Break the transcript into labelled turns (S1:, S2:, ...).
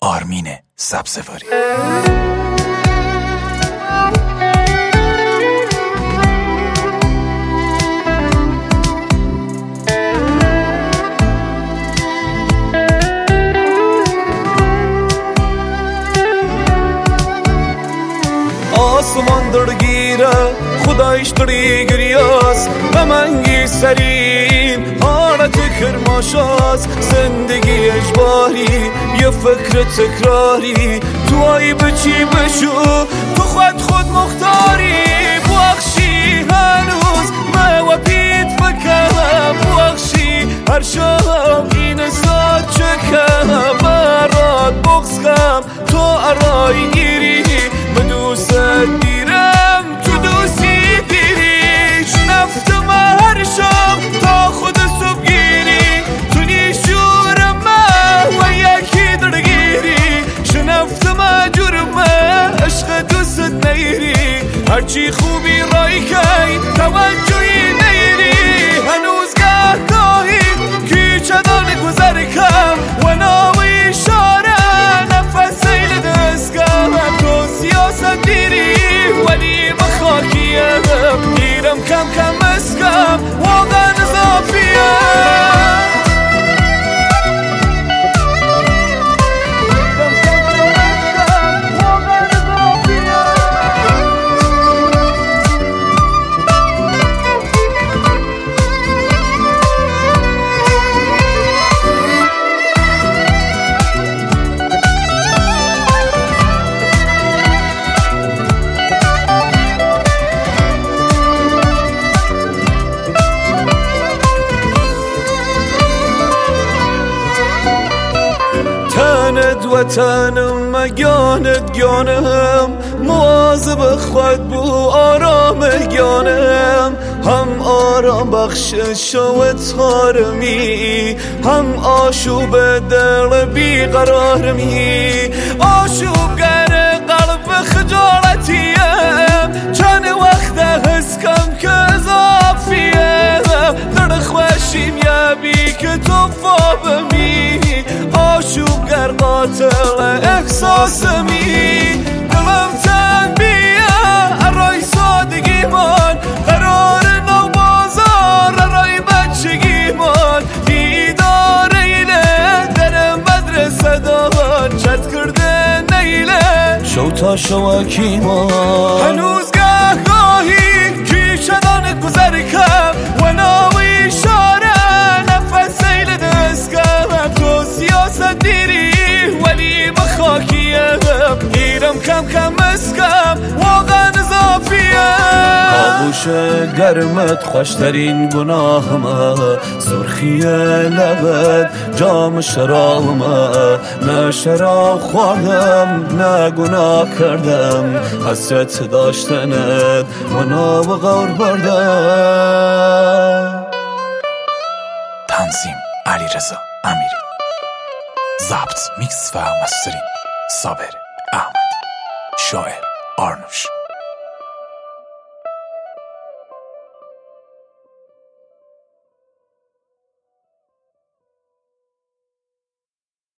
S1: آرمین سبزواری.
S2: آسمان درگیره خدایش دری گریاست غمانگیز سرین حالت کرماشاست زندگی اجباری یه فکر تکراری تو آی بچی بشو تو خود مختاری بخشی هنوز ما پید فکرم بخشی هر شام این ساعت چکم برات بغزم تو ارای گیری دوست دیرم تو دوستی دیریش نفتم هر شب تا خود صبح گیری تو نیشورم و یکی درگیری شنفتم جرمه عشق دوست نیری هرچی خوبی رای کی توجهی نیری هنوز گاهی کیچه دان گذر کم و ناوی شاره نفس سیل دستگم تو سیاست دیری ولی بخاکیم گیرم کم اسکم واقعا اضافیم وطنم مگانت گیانم مواظب خود بو آرام گیانم هم آرام بخشش و تارمی هم آشوب دل بیقرارمی آشوبگر قلب خجالتیم چند وقت حس کم که اضافیم در خوشیم یبی که تو فابمی آشوبگر قاتل احساسمی دلم تنبیه ارای سادگیمان قرار نو بازار ارای بچگیمان دیدار ایله در مدرسه دان چت کرده نیله شو تا شواکیمان هنوز گاهی کیشدان گذر کم و ناوی شاره نفس سیل دستگم تو سیاست دیری ولی بخاکیم گیرم کم اسکم واقعا اضافیم آغوش گرمت خوشترین گناهمه سرخی لبت جام شرابمه نه شراب خوردم نه گناه کردم حسرت داشتنت و نا و غور بردم
S1: تنظیم علیرضا امیری، ضبط میکس و مسترینگ صابر احمد، شاعر آرنوش.